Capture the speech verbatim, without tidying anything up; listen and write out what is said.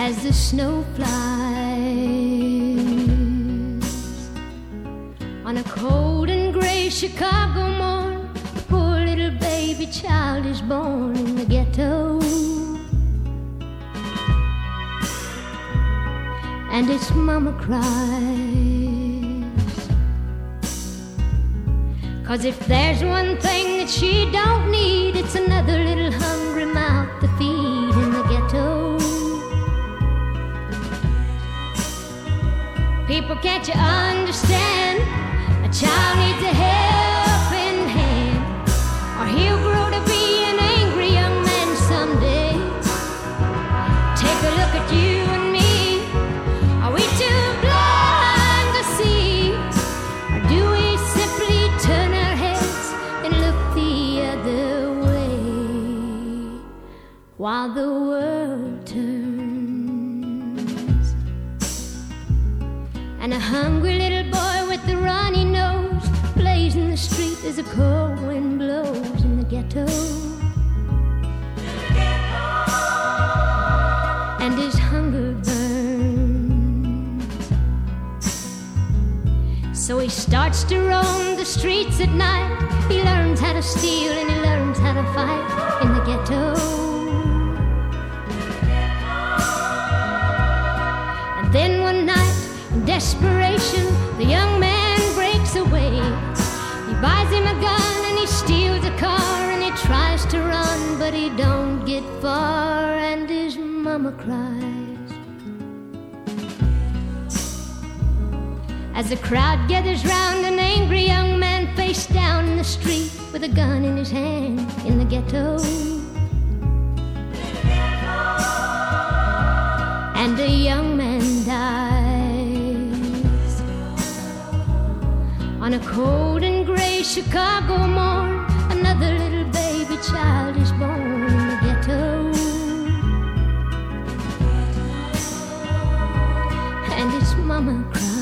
as the snow flies. On a cold and gray Chicago morn, a poor little baby child is born in the ghetto. And its mama cries, 'cause if there's one thing that she don't need, it's another little hungry mouth to feed in the ghetto. People, can't you understand? A child needs a helping hand, or he'll grow to be an angry young man someday. Take a look at you and me. Are we too blind to see, or do we simply turn our heads and look the other way while the world turns? And a hungry little boy with the runny nose plays in the street as a cold wind blows in the ghetto. And his hunger burns, so he starts to roam the streets at night. He learns how to steal and he learns how to fight in the ghetto. And then one night, in desperation, the young man breaks away. He buys him a gun and he steals a car and he tries to run, but he don't get far, and his mama cries. As the crowd gathers round an angry young man face down in the street with a gun in his hand in the ghetto. And a young man dies on a cold and gray Chicago morn. Another little baby child is born in the ghetto. And its mama cries.